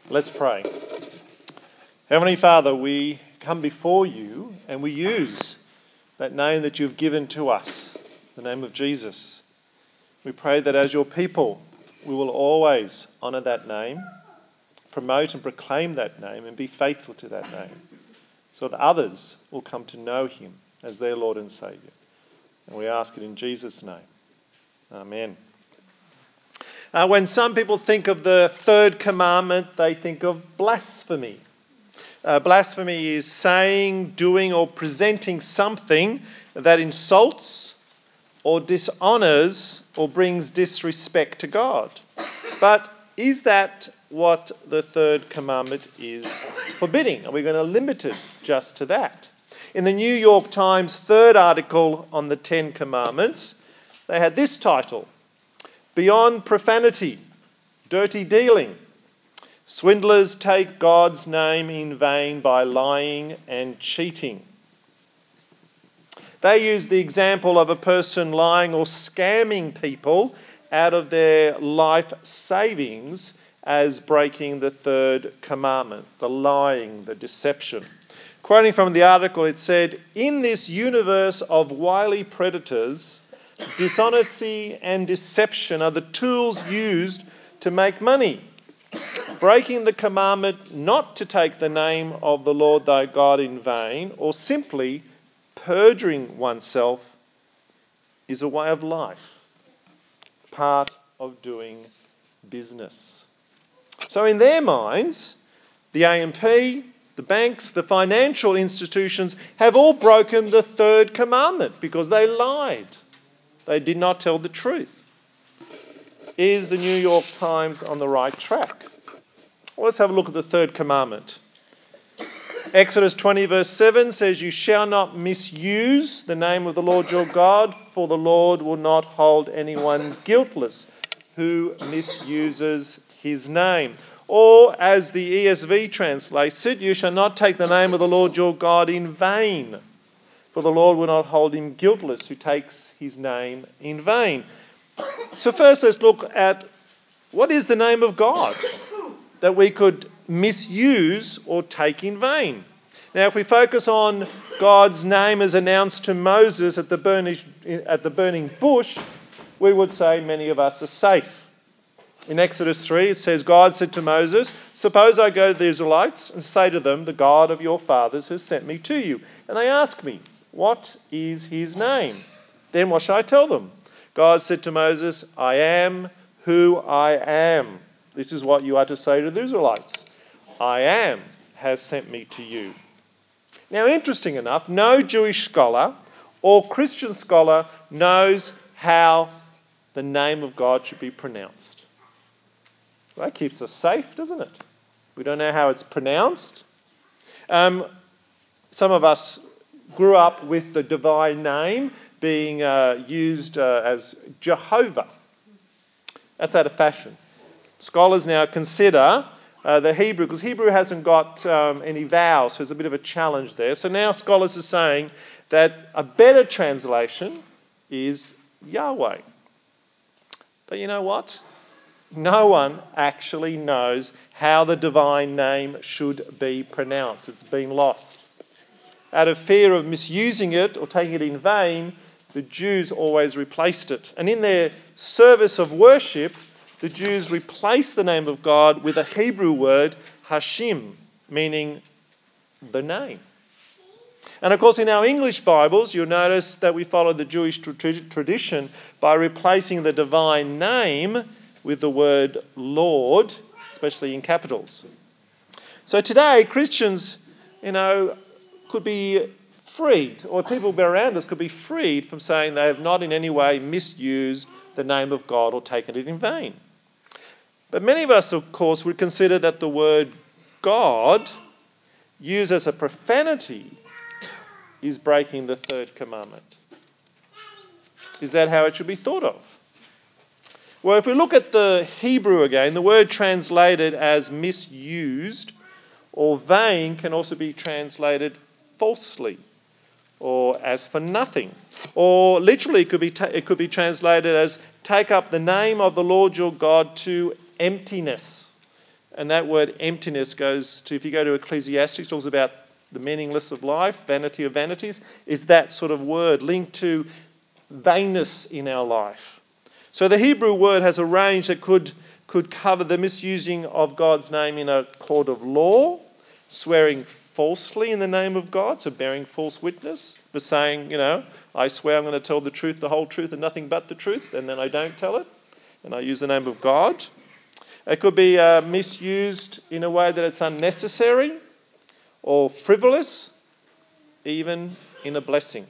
Let's pray. Heavenly Father, we come before you and we use that name that you've given to us, the name of Jesus. We pray that as your people, we will always honour that name, promote and proclaim that name, and be faithful to that name, so that others will come to know him as their Lord and Saviour. And we ask it in Jesus' name. Amen. When some people think of the third commandment, they think of blasphemy. Blasphemy is saying, doing, or presenting something that insults or dishonours or brings disrespect to God. But is that what the third commandment is forbidding? Are we going to limit it just to that? In the New York Times third article on the 10 Commandments, they had this title: Beyond Profanity, Dirty Dealing. Swindlers take God's name in vain by lying and cheating. They use the example of a person lying or scamming people out of their life savings as breaking the third commandment, the lying, the deception. Quoting from the article, it said, "In this universe of wily predators, dishonesty and deception are the tools used to make money. Breaking the commandment not to take the name of the Lord thy God in vain, or simply perjuring oneself, is a way of life, part of doing business." So in their minds, the AMP, the banks, the financial institutions have all broken the third commandment because they lied. They did not tell the truth. Is the New York Times on the right track? Well, let's have a look at the third commandment. Exodus 20 verse 7 says, "You shall not misuse the name of the Lord your God, for the Lord will not hold anyone guiltless who misuses his name." Or, as the ESV translates it, "You shall not take the name of the Lord your God in vain, for the Lord will not hold him guiltless who takes his name in vain." So first let's look at what is the name of God that we could misuse or take in vain. Now, if we focus on God's name as announced to Moses at the burning bush, we would say many of us are safe. In Exodus 3, it says, God said to Moses, "Suppose I go to the Israelites and say to them, the God of your fathers has sent me to you. And they ask me, what is his name? Then what shall I tell them?" God said to Moses, "I am who I am. This is what you are to say to the Israelites. I am has sent me to you." Now, interesting enough, no Jewish scholar or Christian scholar knows how the name of God should be pronounced. Well, that keeps us safe, doesn't it? We don't know how it's pronounced. Some of us grew up with the divine name being used as Jehovah. That's out of fashion. Scholars now consider the Hebrew, because Hebrew hasn't got any vowels, so there's a bit of a challenge there. So now scholars are saying that a better translation is Yahweh. But you know what? No one actually knows how the divine name should be pronounced. It's been lost. Out of fear of misusing it or taking it in vain, the Jews always replaced it. And in their service of worship, the Jews replaced the name of God with a Hebrew word, Hashim, meaning the name. And of course, in our English Bibles, you'll notice that we follow the Jewish tradition by replacing the divine name with the word Lord, especially in capitals. So today, Christians, could be freed, or people around us could be freed from saying they have not in any way misused the name of God or taken it in vain. But many of us, of course, would consider that the word God, used as a profanity, is breaking the third commandment. Is that how it should be thought of? Well, if we look at the Hebrew again, the word translated as misused or vain can also be translated falsely or as for nothing. Or literally it could be translated as take up the name of the Lord your God to emptiness. And that word emptiness goes to, if you go to Ecclesiastes, talks about the meaningless of life, vanity of vanities, is that sort of word linked to vainness in our life. So the Hebrew word has a range that could cover the misusing of God's name in a court of law, swearing falsely in the name of God, so bearing false witness, for saying, I swear I'm going to tell the truth, the whole truth, and nothing but the truth, and then I don't tell it, and I use the name of God. It could be misused in a way that it's unnecessary or frivolous, even in a blessing.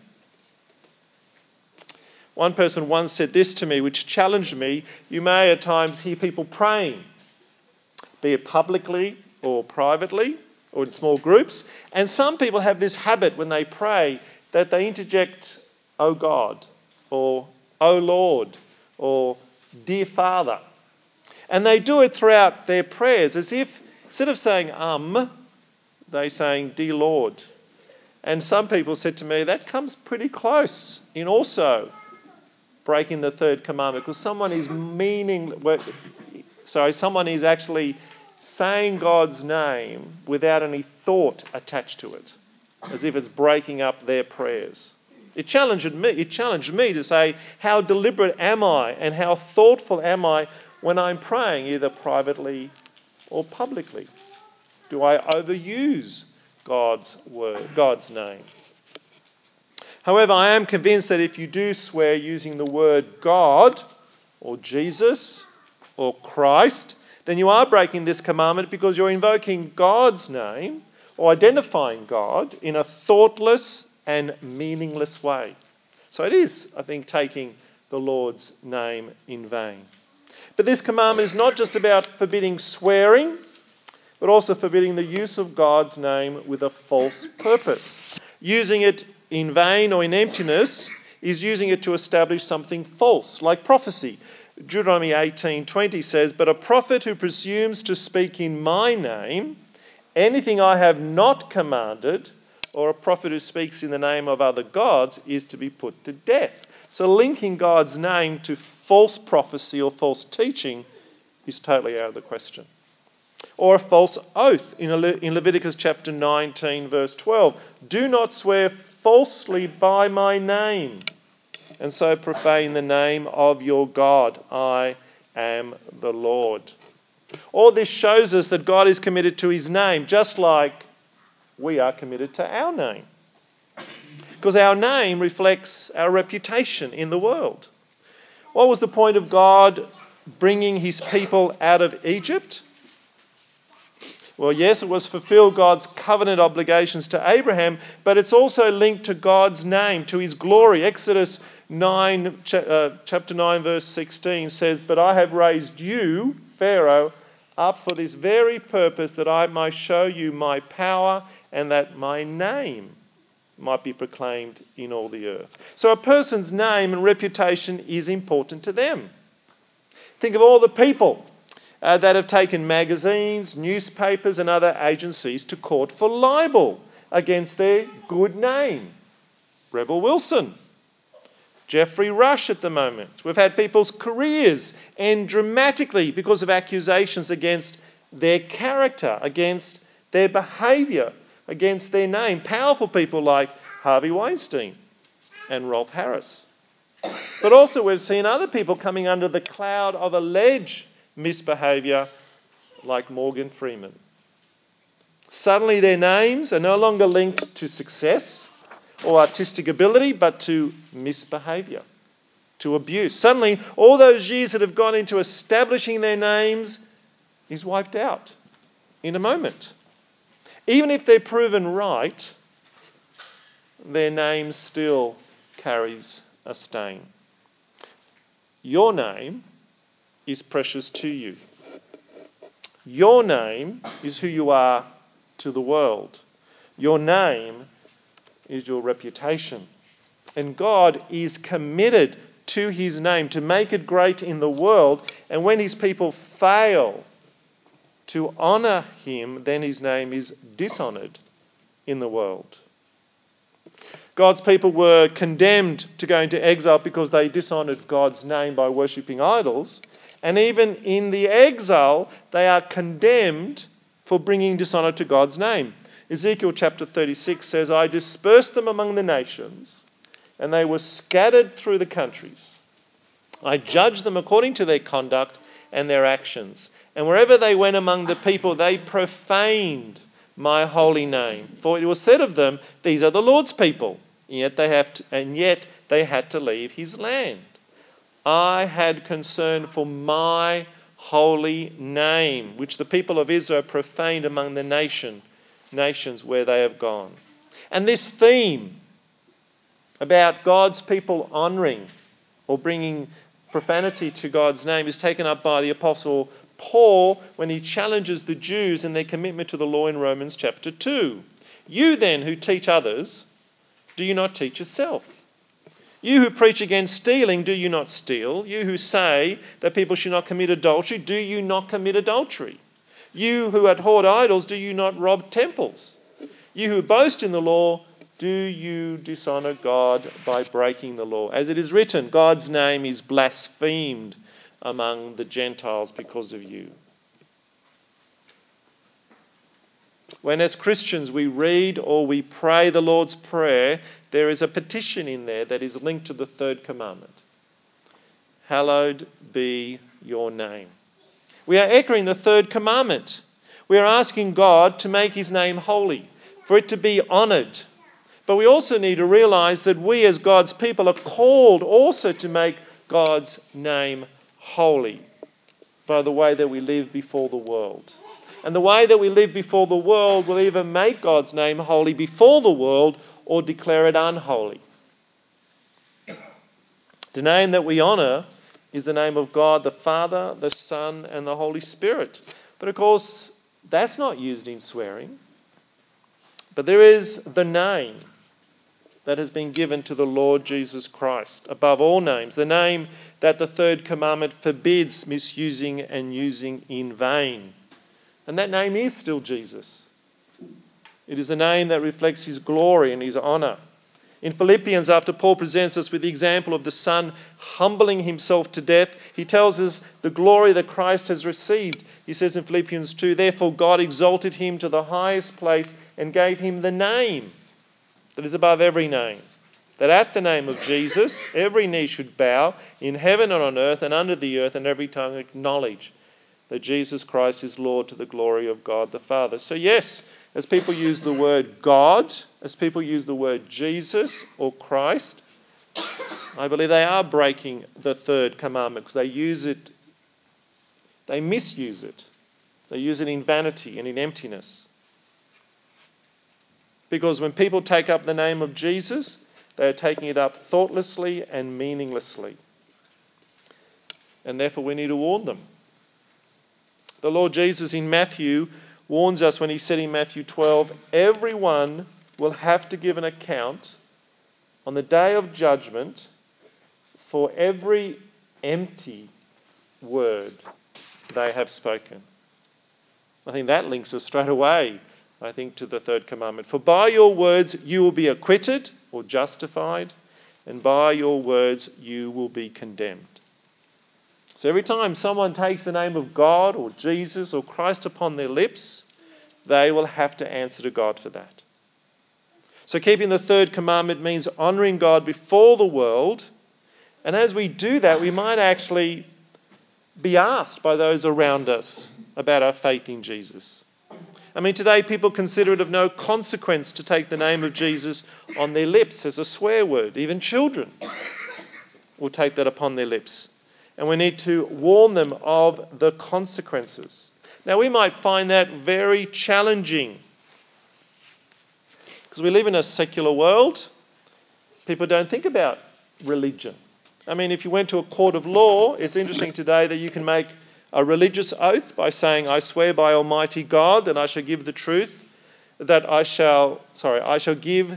One person once said this to me, which challenged me. You may at times hear people praying, be it publicly or privately or in small groups. And some people have this habit when they pray that they interject, "Oh God," or "Oh Lord," or "Dear Father." And they do it throughout their prayers as if, instead of saying they're saying "Dear Lord." And some people said to me, that comes pretty close in also breaking the third commandment, because someone is actually saying God's name without any thought attached to it, as if it's breaking up their prayers. It challenged me to say, how deliberate am I and how thoughtful am I when I'm praying, either privately or publicly? Do I overuse God's word, God's name? However, I am convinced that if you do swear using the word God or Jesus or Christ, then you are breaking this commandment, because you're invoking God's name or identifying God in a thoughtless and meaningless way. So it is, I think, taking the Lord's name in vain. But this commandment is not just about forbidding swearing, but also forbidding the use of God's name with a false purpose. Using it in vain or in emptiness is using it to establish something false, like prophecy. Deuteronomy 18:20 says, "But a prophet who presumes to speak in my name, anything I have not commanded, or a prophet who speaks in the name of other gods, is to be put to death." So linking God's name to false prophecy or false teaching is totally out of the question. Or a false oath in Leviticus chapter 19, verse 12. "Do not swear falsely by my name, and so profane the name of your God. I am the Lord." All this shows us that God is committed to his name, just like we are committed to our name. Because our name reflects our reputation in the world. What was the point of God bringing his people out of Egypt? Well, yes, it was fulfill God's covenant obligations to Abraham, but it's also linked to God's name, to his glory. Exodus 9, chapter 9, verse 16 says, "But I have raised you, Pharaoh, up for this very purpose, that I might show you my power and that my name might be proclaimed in all the earth." So a person's name and reputation is important to them. Think of all the people that have taken magazines, newspapers and other agencies to court for libel against their good name. Rebel Wilson, Geoffrey Rush at the moment. We've had people's careers end dramatically because of accusations against their character, against their behaviour, against their name. Powerful people like Harvey Weinstein and Rolf Harris. But also we've seen other people coming under the cloud of alleged misbehaviour, like Morgan Freeman. Suddenly their names are no longer linked to success or artistic ability, but to misbehaviour, to abuse. Suddenly all those years that have gone into establishing their names is wiped out in a moment. Even if they're proven right, their name still carries a stain. Your name is precious to you. Your name is who you are to the world. Your name is your reputation. And God is committed to his name to make it great in the world. And when his people fail to honour him, then his name is dishonoured in the world. God's people were condemned to go into exile because they dishonoured God's name by worshipping idols. And even in the exile, they are condemned for bringing dishonour to God's name. Ezekiel chapter 36 says, I dispersed them among the nations, and they were scattered through the countries. I judged them according to their conduct and their actions. And wherever they went among the people, they profaned my holy name. For it was said of them, these are the Lord's people, and yet they had to leave his land. I had concern for my holy name, which the people of Israel profaned among the nations where they have gone. And this theme about God's people honouring or bringing profanity to God's name is taken up by the Apostle Paul when he challenges the Jews in their commitment to the law in Romans chapter 2. You then who teach others, do you not teach yourself? You who preach against stealing, do you not steal? You who say that people should not commit adultery, do you not commit adultery? You who abhor idols, do you not rob temples? You who boast in the law, do you dishonour God by breaking the law? As it is written, God's name is blasphemed among the Gentiles because of you. When as Christians we read or we pray the Lord's Prayer, there is a petition in there that is linked to the third commandment. Hallowed be your name. We are echoing the third commandment. We are asking God to make his name holy, for it to be honoured. But we also need to realise that we as God's people are called also to make God's name holy by the way that we live before the world. And the way that we live before the world will either make God's name holy before the world or declare it unholy. The name that we honour is the name of God, the Father, the Son, and the Holy Spirit. But of course, that's not used in swearing. But there is the name that has been given to the Lord Jesus Christ, above all names, the name that the third commandment forbids misusing and using in vain. And that name is still Jesus. It is a name that reflects his glory and his honour. In Philippians, after Paul presents us with the example of the Son humbling himself to death, he tells us the glory that Christ has received. He says in Philippians 2, therefore God exalted him to the highest place and gave him the name that is above every name, that at the name of Jesus every knee should bow in heaven and on earth and under the earth, and every tongue acknowledge that Jesus Christ is Lord, to the glory of God the Father. So yes, as people use the word God, as people use the word Jesus or Christ, I believe they are breaking the third commandment because they use it, they misuse it. They use it in vanity and in emptiness. Because when people take up the name of Jesus, they are taking it up thoughtlessly and meaninglessly. And therefore we need to warn them. The Lord Jesus in Matthew warns us when he said in Matthew 12, everyone will have to give an account on the day of judgment for every empty word they have spoken. I think that links us straight away, to the third commandment. For by your words you will be acquitted or justified, and by your words you will be condemned. So every time someone takes the name of God or Jesus or Christ upon their lips, they will have to answer to God for that. So keeping the third commandment means honouring God before the world. And as we do that, we might actually be asked by those around us about our faith in Jesus. Today people consider it of no consequence to take the name of Jesus on their lips as a swear word. Even children will take that upon their lips. And we need to warn them of the consequences. Now, we might find that very challenging because we live in a secular world. People don't think about religion. If you went to a court of law, it's interesting today that you can make a religious oath by saying, I swear by Almighty God that I shall give the truth, I shall give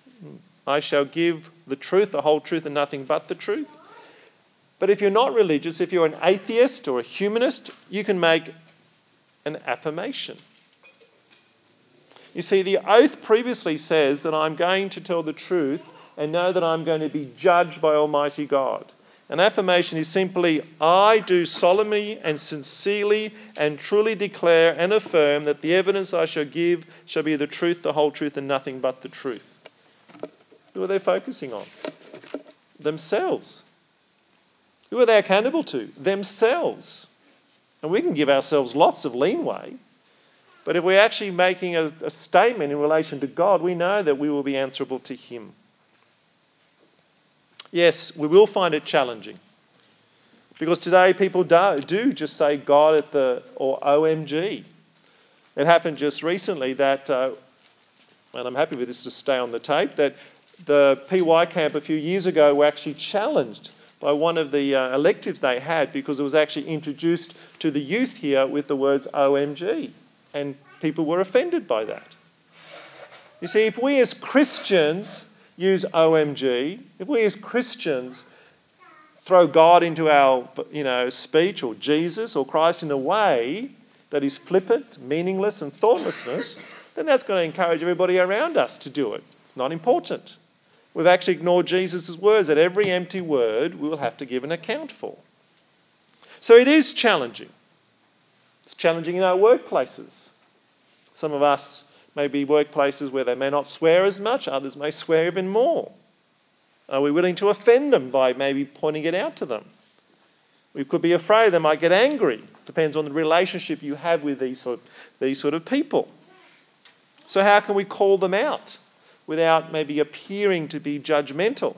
the truth, the whole truth, and nothing but the truth. But if you're not religious, if you're an atheist or a humanist, you can make an affirmation. You see, the oath previously says that I'm going to tell the truth and know that I'm going to be judged by Almighty God. An affirmation is simply, I do solemnly and sincerely and truly declare and affirm that the evidence I shall give shall be the truth, the whole truth, and nothing but the truth. Who are they focusing on? Themselves. Who are they accountable to? Themselves. And we can give ourselves lots of leeway, but if we're actually making a statement in relation to God, we know that we will be answerable to Him. Yes, we will find it challenging, because today people do just say God or OMG. It happened just recently that, and I'm happy for this to stay on the tape, that the PY camp a few years ago were actually challenged by one of the electives they had, because it was actually introduced to the youth here with the words OMG, and people were offended by that. You see, if we as Christians use OMG, if we as Christians throw God into our speech, or Jesus or Christ, in a way that is flippant, meaningless and thoughtlessness, then that's going to encourage everybody around us to do it. It's not important. We've actually ignored Jesus' words that every empty word we will have to give an account for. So it is challenging. It's challenging in our workplaces. Some of us may be workplaces where they may not swear as much, others may swear even more. Are we willing to offend them by maybe pointing it out to them? We could be afraid they might get angry. Depends on the relationship you have with these sort of people. So how can we call them out without maybe appearing to be judgmental?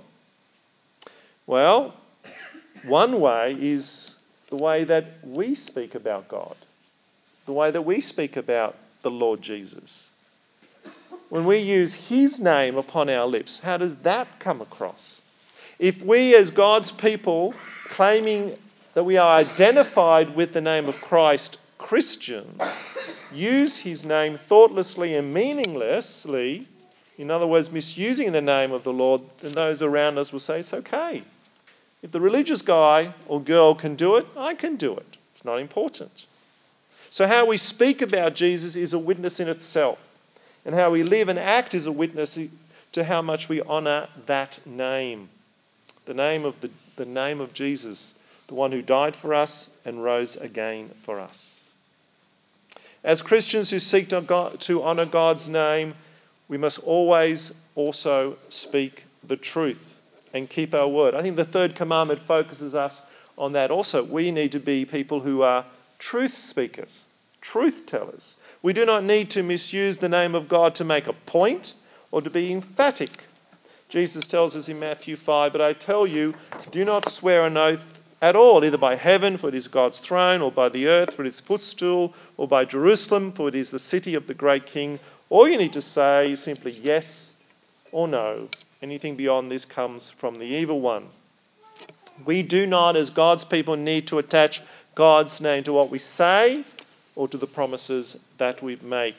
Well, one way is the way that we speak about God, the way that we speak about the Lord Jesus. When we use His name upon our lips, how does that come across? If we as God's people, claiming that we are identified with the name of Christ, Christian, use His name thoughtlessly and meaninglessly, in other words, misusing the name of the Lord, then those around us will say it's okay. If the religious guy or girl can do it, I can do it. It's not important. So how we speak about Jesus is a witness in itself. And how we live and act is a witness to how much we honour that name. The name of Jesus, the one who died for us and rose again for us. As Christians who seek to honour God's name, we must always also speak the truth and keep our word. I think the third commandment focuses us on that also. We need to be people who are truth speakers, truth tellers. We do not need to misuse the name of God to make a point or to be emphatic. Jesus tells us in Matthew 5, but I tell you, do not swear an oath at all, either by heaven, for it is God's throne, or by the earth, for it is footstool, or by Jerusalem, for it is the city of the great King. All you need to say is simply yes or no. Anything beyond this comes from the evil one. We do not, as God's people, need to attach God's name to what we say or to the promises that we make.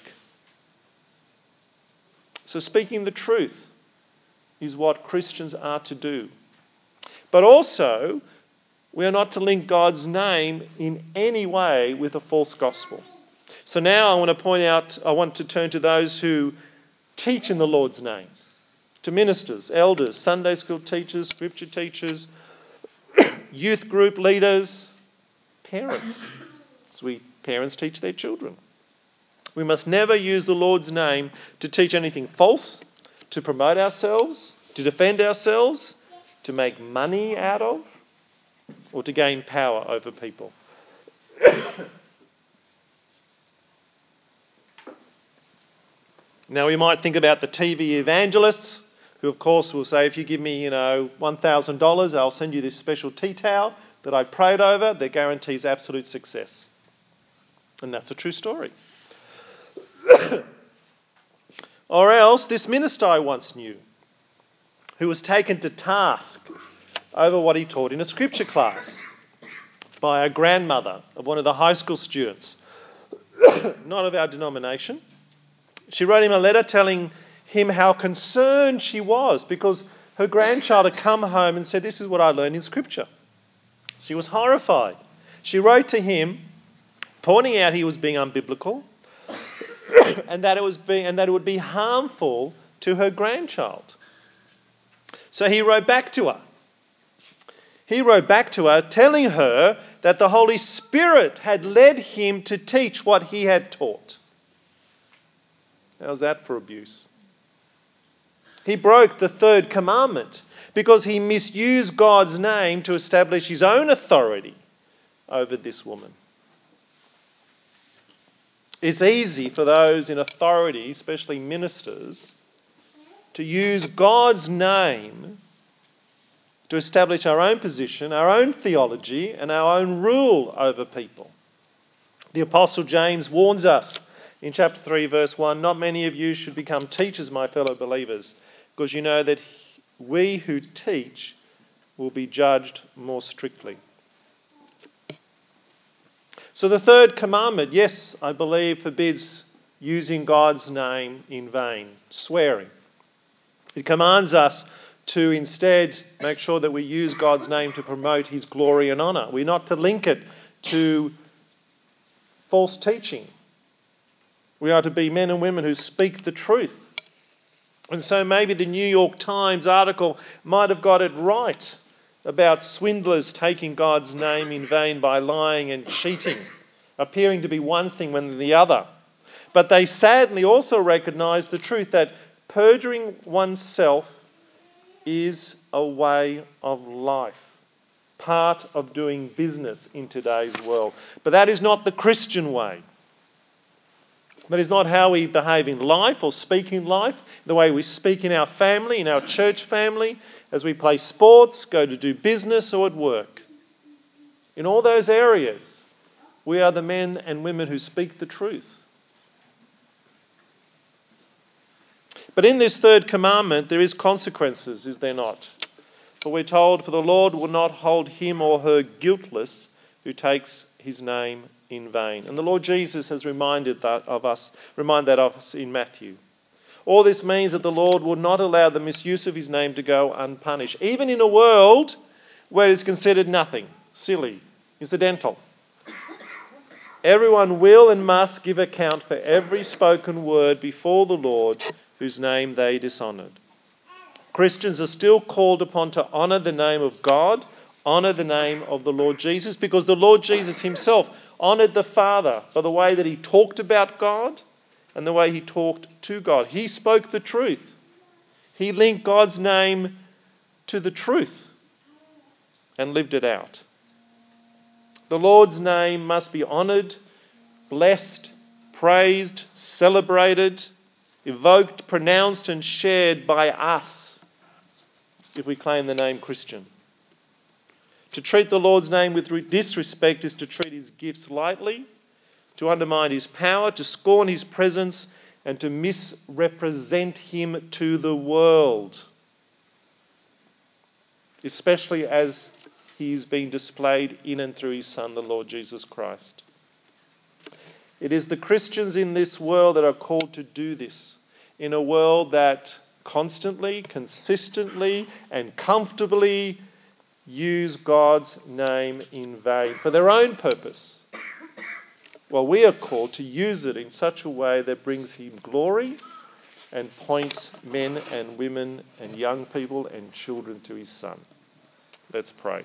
So speaking the truth is what Christians are to do. But also, we are not to link God's name in any way with a false gospel. So now I want to turn to those who teach in the Lord's name, to ministers, elders, Sunday school teachers, scripture teachers, youth group leaders, parents. Parents teach their children. We must never use the Lord's name to teach anything false, to promote ourselves, to defend ourselves, to make money out of, or to gain power over people. Now we might think about the TV evangelists, who of course will say, if you give me, $1,000, I'll send you this special tea towel that I prayed over that guarantees absolute success. And that's a true story. Or else this minister I once knew, who was taken to task over what he taught in a scripture class by a grandmother of one of the high school students, not of our denomination. She wrote him a letter telling him how concerned she was because her grandchild had come home and said, this is what I learned in scripture. She was horrified. She wrote to him pointing out he was being unbiblical and that it would be harmful to her grandchild. So he wrote back to her. He wrote back to her telling her that the Holy Spirit had led him to teach what he had taught. How's that for abuse? He broke the third commandment because he misused God's name to establish his own authority over this woman. It's easy for those in authority, especially ministers, to use God's name to establish our own position, our own theology, and our own rule over people. The Apostle James warns us in chapter 3, verse 1, "Not many of you should become teachers, my fellow believers, because you know that we who teach will be judged more strictly." So the third commandment, yes, I believe, forbids using God's name in vain, swearing. It commands us to instead make sure that we use God's name to promote his glory and honour. We're not to link it to false teaching. We are to be men and women who speak the truth. And so maybe the New York Times article might have got it right about swindlers taking God's name in vain by lying and cheating, appearing to be one thing when the other. But they sadly also recognise the truth that perjuring oneself is a way of life, part of doing business in today's world. But that is not the Christian way. That is not how we behave in life or speak in life, the way we speak in our family, in our church family, as we play sports, go to do business or at work. In all those areas, we are the men and women who speak the truth. But in this third commandment, there is consequences, is there not? For we're told, "For the Lord will not hold him or her guiltless who takes his name in vain." And the Lord Jesus has reminded that of us in Matthew. All this means that the Lord will not allow the misuse of his name to go unpunished, even in a world where it is considered nothing, silly, incidental. Everyone will and must give account for every spoken word before the Lord whose name they dishonoured. Christians are still called upon to honour the name of God, honour the name of the Lord Jesus, because the Lord Jesus himself honoured the Father by the way that he talked about God and the way he talked to God. He spoke the truth. He linked God's name to the truth and lived it out. The Lord's name must be honoured, blessed, praised, celebrated, evoked, pronounced and shared by us if we claim the name Christian. To treat the Lord's name with disrespect is to treat his gifts lightly, to undermine his power, to scorn his presence, and to misrepresent him to the world, especially as he is being displayed in and through his Son, the Lord Jesus Christ. It is the Christians in this world that are called to do this, in a world that constantly, consistently, and comfortably use God's name in vain for their own purpose. Well, we are called to use it in such a way that brings him glory and points men and women and young people and children to his Son. Let's pray.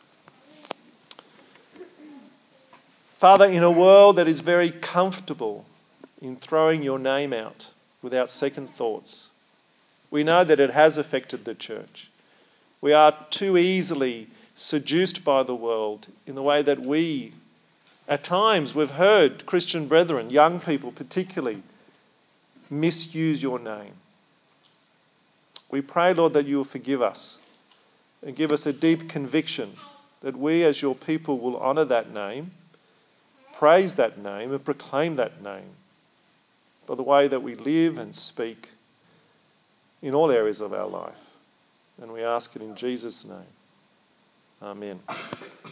Father, in a world that is very comfortable in throwing your name out without second thoughts, we know that it has affected the church. We are too easily seduced by the world in the way that we, at times, we've heard Christian brethren, young people particularly, misuse your name. We pray, Lord, that you will forgive us and give us a deep conviction that we as your people will honour that name, praise that name and proclaim that name by the way that we live and speak in all areas of our life. And we ask it in Jesus' name. Amen.